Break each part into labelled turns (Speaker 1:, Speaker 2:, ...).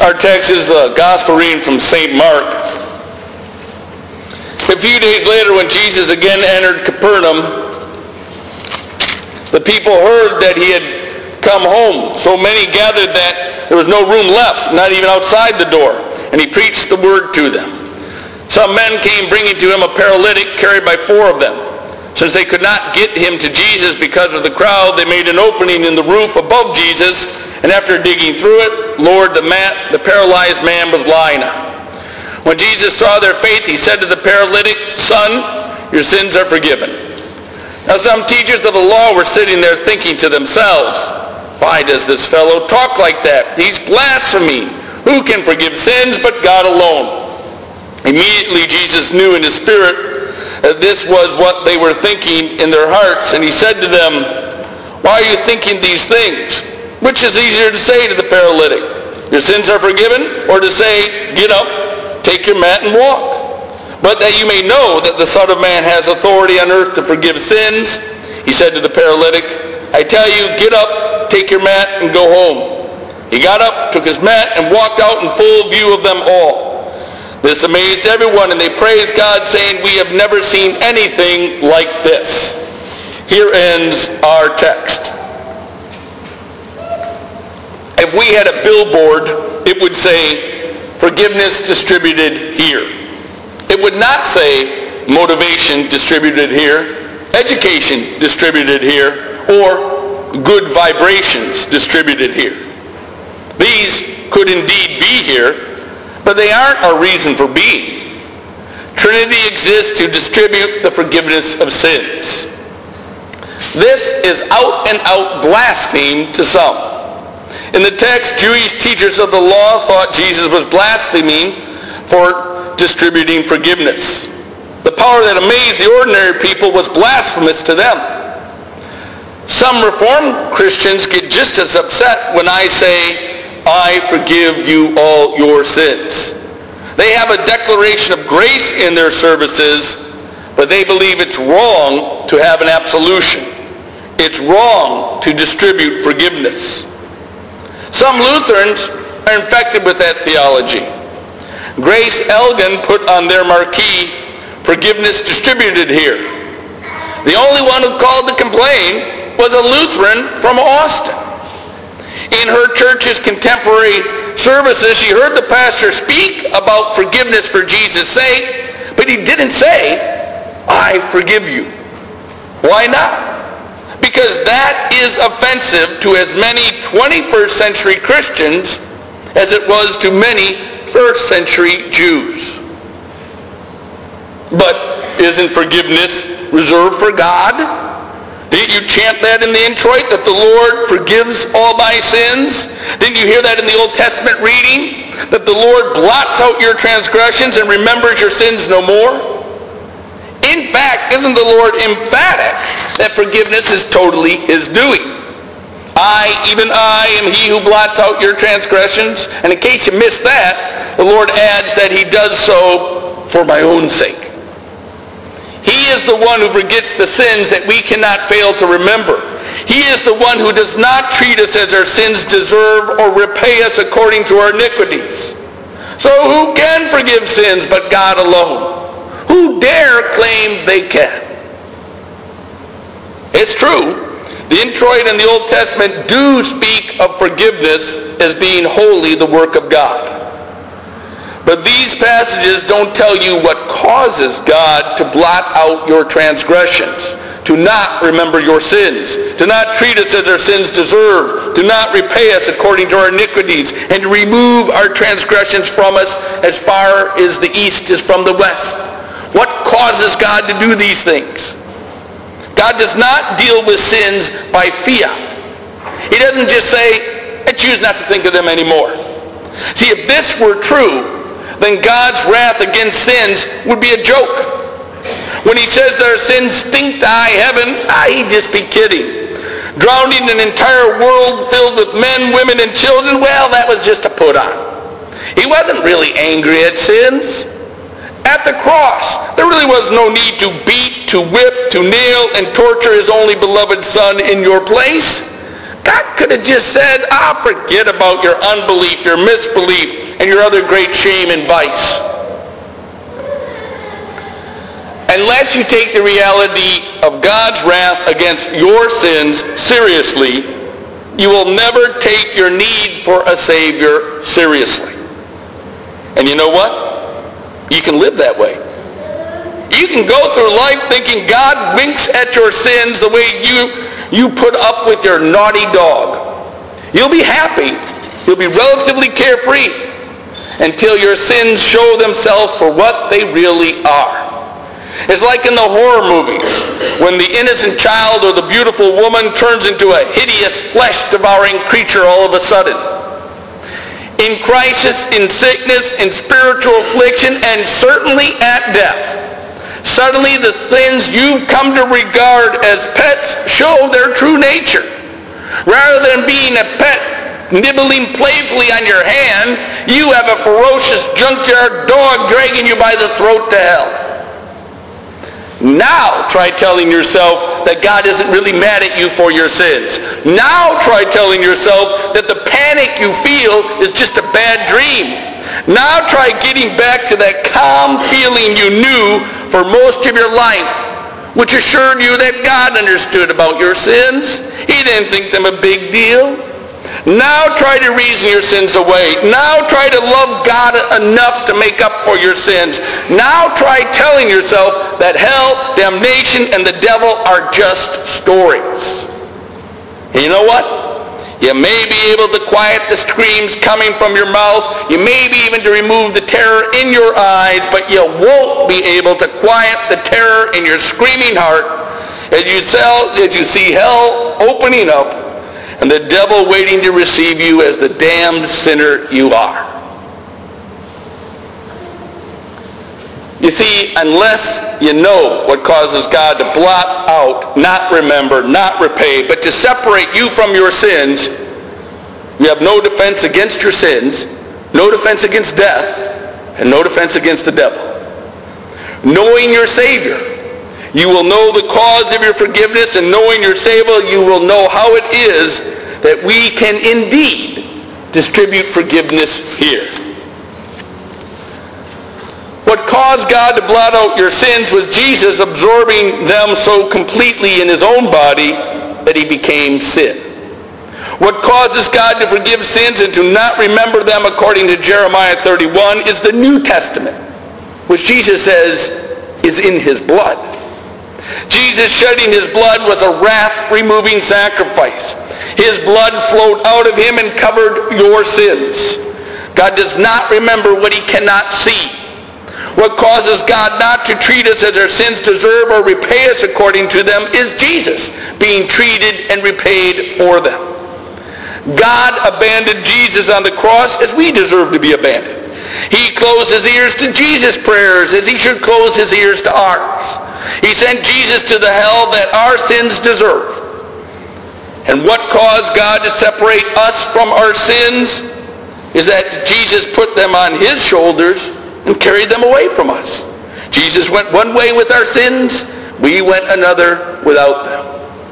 Speaker 1: Our text is the gospel reading from St. Mark. A few days later, when Jesus again entered Capernaum, the people heard that he had come home. So many gathered that there was no room left, not even outside the door. And he preached the word to them. Some men came bringing to him a paralytic carried by 4 of them. Since they could not get him to Jesus because of the crowd, they made an opening in the roof above Jesus, and after digging through it, lowered the mat the paralyzed man was lying on. When Jesus saw their faith, he said to the paralytic, "Son, your sins are forgiven." Now some teachers of the law were sitting there thinking to themselves, "Why does this fellow talk like that? He's blaspheming. Who can forgive sins but God alone?" Immediately Jesus knew in his spirit that this was what they were thinking in their hearts, and he said to them, "Why are you thinking these things? Which is easier to say to the paralytic, 'Your sins are forgiven,' or to say, 'Get up, take your mat and walk'? But that you may know that the Son of Man has authority on earth to forgive sins," he said to the paralytic, "I tell you, get up, take your mat, and go home." He got up, took his mat, and walked out in full view of them all. This amazed everyone, and they praised God, saying, "We have never seen anything like this." Here ends our text. If we had a billboard, it would say, "Forgiveness distributed here." It would not say, "Motivation distributed here," "Education distributed here," or "Good vibrations distributed here." These could indeed be here, but they aren't our reason for being. Trinity exists to distribute the forgiveness of sins. This is out and out blasphemy to some. In the text, Jewish teachers of the law thought Jesus was blaspheming for distributing forgiveness. The power that amazed the ordinary people was blasphemous to them. Some Reformed Christians get just as upset when I say, "I forgive you all your sins." They have a declaration of grace in their services, but they believe it's wrong to have an absolution. It's wrong to distribute forgiveness. Some Lutherans are infected with that theology. Grace Elgin put on their marquee, "Forgiveness distributed here." The only one who called to complain was a Lutheran from Austin. In her church's contemporary services, she heard the pastor speak about forgiveness for Jesus' sake, but he didn't say, "I forgive you." Why not? Because that is offensive to as many 21st century Christians as it was to many first century Jews. But isn't forgiveness reserved for God? Didn't you chant that in the introit, that the Lord forgives all thy sins? Didn't you hear that in the Old Testament reading? That the Lord blots out your transgressions and remembers your sins no more? In fact, isn't the Lord emphatic that forgiveness is totally his doing? "I, even I, am he who blots out your transgressions." And in case you missed that, the Lord adds that he does so for my own sake. He is the one who forgets the sins that we cannot fail to remember. He is the one who does not treat us as our sins deserve or repay us according to our iniquities. So who can forgive sins but God alone? Who dare claim they can? It's true, the introit and the Old Testament do speak of forgiveness as being wholly the work of God. But these passages don't tell you what causes God to blot out your transgressions, to not remember your sins, to not treat us as our sins deserve, to not repay us according to our iniquities, and to remove our transgressions from us as far as the east is from the west. What causes God to do these things? God does not deal with sins by fiat. He doesn't just say, "I choose not to think of them anymore." See, if this were true, then God's wrath against sins would be a joke. When he says that our sins stink to high heaven, he'd just be kidding. Drowning an entire world filled with men, women, and children, well, that was just a put on. He wasn't really angry at sins. At the cross, there really was no need to beat, to whip, to nail, and torture his only beloved Son in your place. God could have just said, forget about your unbelief, your misbelief, and your other great shame and vice. Unless you take the reality of God's wrath against your sins seriously, you will never take your need for a Savior seriously. And you know what? You can live that way. You can go through life thinking God winks at your sins the way you put up with your naughty dog. You'll be happy. You'll be relatively carefree until your sins show themselves for what they really are. It's like in the horror movies when the innocent child or the beautiful woman turns into a hideous flesh-devouring creature all of a sudden. In crisis, in sickness, in spiritual affliction, and certainly at death, suddenly the sins you've come to regard as pets show their true nature. Rather than being a pet nibbling playfully on your hand, you have a ferocious junkyard dog dragging you by the throat to hell. Now try telling yourself that God isn't really mad at you for your sins. Now try telling yourself that the panic you feel is just a bad dream. Now try getting back to that calm feeling you knew for most of your life, which assured you that God understood about your sins. He didn't think them a big deal. Now try to reason your sins away. Now try to love God enough to make up for your sins. Now try telling yourself that hell, damnation, and the devil are just stories. And you know what? You may be able to quiet the screams coming from your mouth. You may be even to remove the terror in your eyes, but you won't be able to quiet the terror in your screaming heart as you see hell opening up and the devil waiting to receive you as the damned sinner you are. You see, unless you know what causes God to blot out, not remember, not repay, but to separate you from your sins, you have no defense against your sins, no defense against death, and no defense against the devil. Knowing your Savior, you will know the cause of your forgiveness, and knowing your Savior, you will know how it is that we can indeed distribute forgiveness here. What caused God to blot out your sins was Jesus absorbing them so completely in his own body that he became sin. What causes God to forgive sins and to not remember them, according to Jeremiah 31, is the New Testament, which Jesus says is in his blood. Jesus shedding his blood was a wrath-removing sacrifice. His blood flowed out of him and covered your sins. God does not remember what he cannot see. What causes God not to treat us as our sins deserve or repay us according to them is Jesus being treated and repaid for them. God abandoned Jesus on the cross as we deserve to be abandoned. He closed his ears to Jesus' prayers as he should close his ears to ours. He sent Jesus to the hell that our sins deserve. And what caused God to separate us from our sins is that Jesus put them on his shoulders and carried them away from us. Jesus went one way with our sins, we went another without them.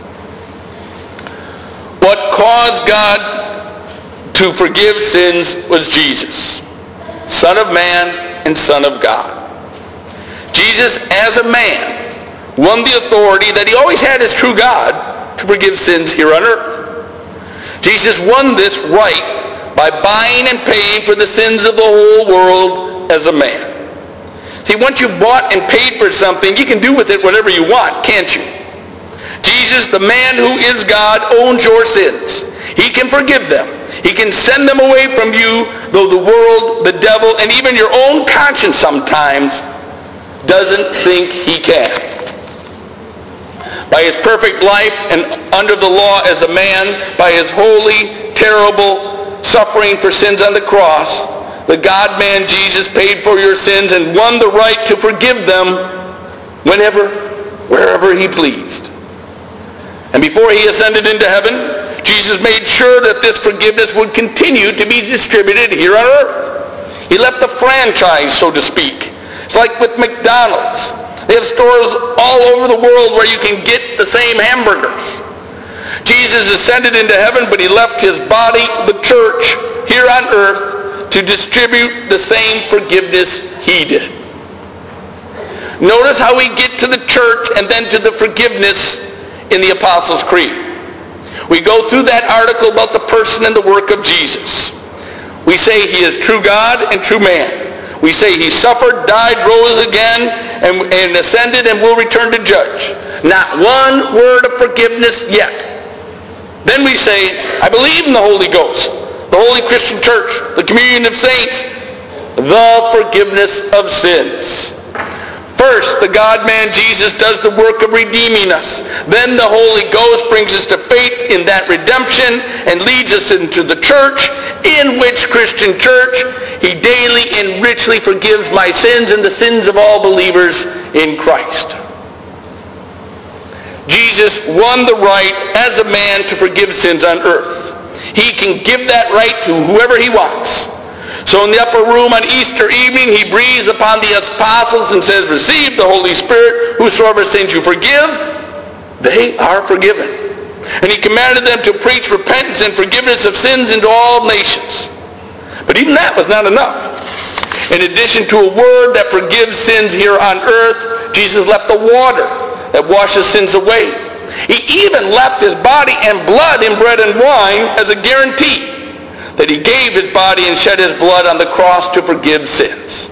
Speaker 1: What caused God to forgive sins was Jesus, Son of Man and Son of God. Jesus, as a man, won the authority that he always had as true God to forgive sins here on earth. Jesus won this right by buying and paying for the sins of the whole world as a man. See, once you've bought and paid for something, you can do with it whatever you want, can't you? Jesus, the man who is God, owns your sins. He can forgive them. He can send them away from you, though the world, the devil, and even your own conscience sometimes doesn't think he can. By his perfect life and under the law as a man, by his holy, terrible suffering for sins on the cross, the God-man Jesus paid for your sins and won the right to forgive them whenever, wherever he pleased. And before he ascended into heaven, Jesus made sure that this forgiveness would continue to be distributed here on earth. He left the franchise, so to speak. It's like with McDonald's. They have stores all over the world where you can get the same hamburgers. Jesus ascended into heaven, but he left his body, the church, here on earth to distribute the same forgiveness he did. Notice how we get to the church and then to the forgiveness in the Apostles' Creed. We go through that article about the person and the work of Jesus. We say he is true God and true man. We say he suffered, died, rose again, and ascended and will return to judge. Not one word of forgiveness yet. Then we say, I believe in the Holy Ghost, the Holy Christian Church, the communion of saints, the forgiveness of sins. First, the God-man Jesus does the work of redeeming us. Then the Holy Ghost brings us to faith in that redemption and leads us into the church, in which Christian church he daily and richly forgives my sins and the sins of all believers in Christ. Jesus won the right as a man to forgive sins on earth. He can give that right to whoever he wants. So in the upper room on Easter evening, he breathes upon the apostles and says, receive the Holy Spirit. Whosoever sins you forgive, they are forgiven. And he commanded them to preach repentance and forgiveness of sins into all nations. But even that was not enough. In addition to a word that forgives sins here on earth, Jesus left the water that washes sins away. He even left his body and blood in bread and wine as a guarantee that he gave his body and shed his blood on the cross to forgive sins.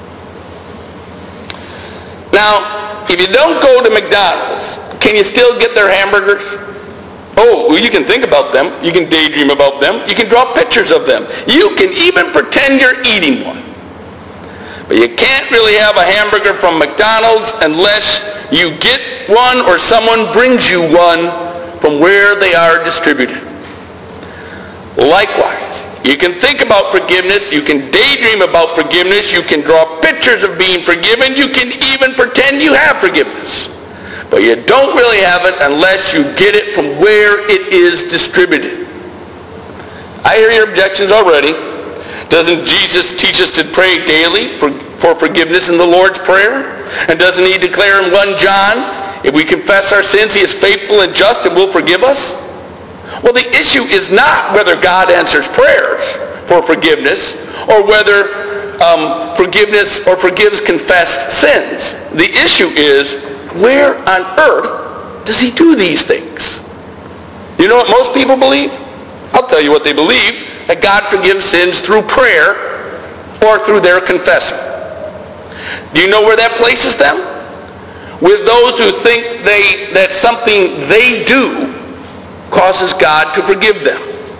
Speaker 1: Now, if you don't go to McDonald's, can you still get their hamburgers? Oh, well, you can think about them. You can daydream about them. You can draw pictures of them. You can even pretend you're eating one. But you can't really have a hamburger from McDonald's unless you get one or someone brings you one from where they are distributed. Likewise, you can think about forgiveness, you can daydream about forgiveness, you can draw pictures of being forgiven, you can even pretend you have forgiveness. But you don't really have it unless you get it from where it is distributed. I hear your objections already. Doesn't Jesus teach us to pray daily for forgiveness in the Lord's Prayer? And doesn't he declare in 1 John, if we confess our sins, he is faithful and just and will forgive us? Well, the issue is not whether God answers prayers for forgiveness or whether forgiveness or forgives confessed sins. The issue is, where on earth does he do these things? You know what most people believe? I'll tell you what they believe, that God forgives sins through prayer or through their confessing. Do you know where that places them? With those who think that something they do causes God to forgive them.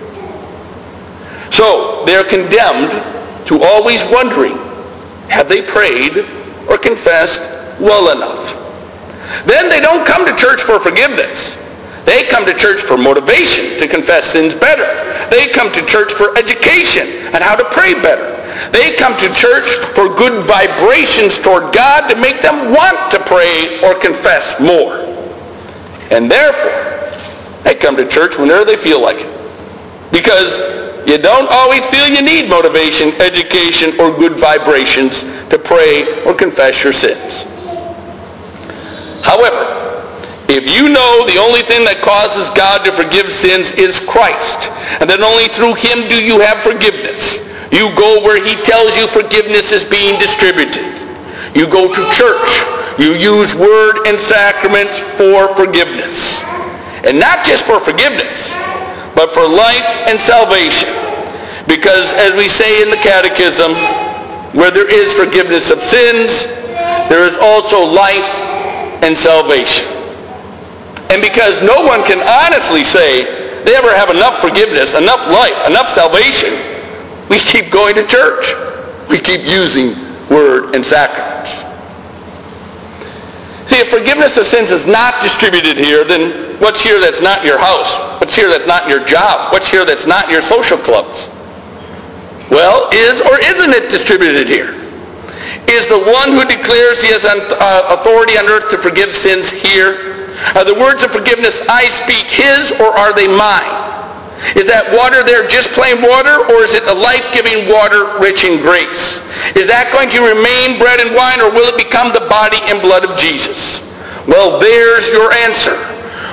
Speaker 1: So they're condemned to always wondering, have they prayed or confessed well enough? Then they don't come to church for forgiveness. They come to church for motivation to confess sins better. They come to church for education on how to pray better. They come to church for good vibrations toward God to make them want to pray or confess more. And therefore, they come to church whenever they feel like it. Because you don't always feel you need motivation, education, or good vibrations to pray or confess your sins. However, if you know the only thing that causes God to forgive sins is Christ, and that only through him do you have forgiveness, you go where he tells you forgiveness is being distributed. You go to church. You use word and sacraments for forgiveness. And not just for forgiveness, but for life and salvation. Because as we say in the Catechism, where there is forgiveness of sins, there is also life and salvation. And because no one can honestly say they ever have enough forgiveness, enough life, enough salvation, we keep going to church. We keep using word and sacraments. See, if forgiveness of sins is not distributed here, then what's here that's not your house? What's here that's not your job? What's here that's not your social clubs? Well, is or isn't it distributed here? Is the one who declares he has authority on earth to forgive sins here? Are the words of forgiveness I speak his, or are they mine? Is that water there just plain water, or is it a life-giving water rich in grace? Is that going to remain bread and wine, or will it become the body and blood of Jesus? Well, there's your answer.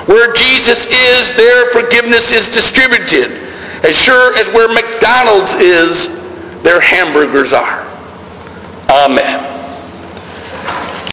Speaker 1: Where Jesus is, there forgiveness is distributed. As sure as where McDonald's is, their hamburgers are. Amen.